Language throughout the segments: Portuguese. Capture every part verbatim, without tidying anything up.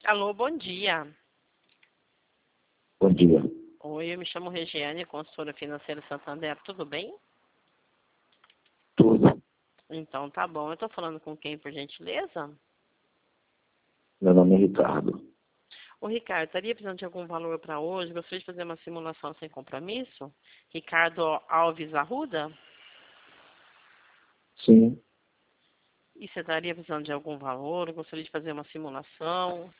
Alô, bom dia. Bom dia. Oi, eu me chamo Regiane, consultora financeira Santander, tudo bem? Tudo. Então, tá bom. Eu tô falando com quem, por gentileza? Meu nome é Ricardo. Ô, Ricardo, estaria precisando de algum valor para hoje? Gostaria de fazer uma simulação sem compromisso? Ricardo Alves Arruda? Sim. E você estaria precisando de algum valor? Gostaria de fazer uma simulação?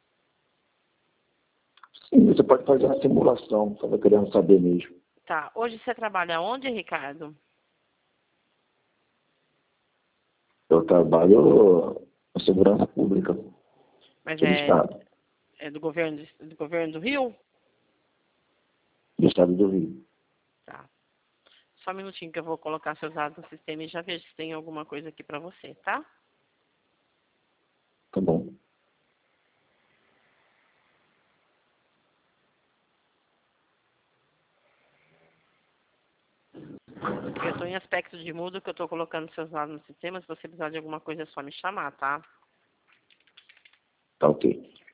Sim, você pode fazer uma simulação. Estava querendo saber mesmo. Tá. Hoje você trabalha onde, Ricardo? Eu trabalho na segurança pública Mas aqui do é, Estado, é do governo, de- do governo do Rio? do Estado do Rio. Tá. Só um minutinho que eu vou colocar seus dados no sistema e já vejo se tem alguma coisa aqui para você, tá? Tá bom. Eu estou em aspecto de mudo que eu estou colocando seus dados no sistema. Se você precisar de alguma coisa, é só me chamar, tá? Tá ok.